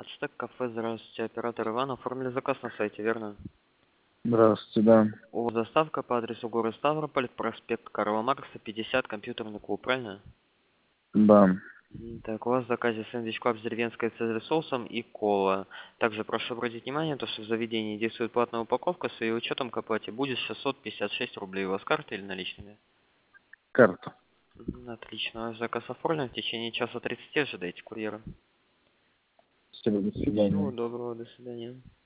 Ацтек кафе, здравствуйте. Оператор Иван, оформили заказ на сайте, верно? Здравствуйте, да. У вас доставка по адресу город Ставрополь, проспект Карла Маркса, 50, компьютерный клуб, правильно? Да. Так, у вас в заказе сэндвич клаб с деревенской цезарь соусом и кола. Также прошу обратить внимание, то, что в заведении действует платная упаковка, с ее учетом к оплате будет 656 рублей. У вас карта или наличными? Карта. Отлично. Ваш заказ оформлен. В течение часа 30 ожидайте курьера. Спасибо, до Всего свидания. доброго, до свидания.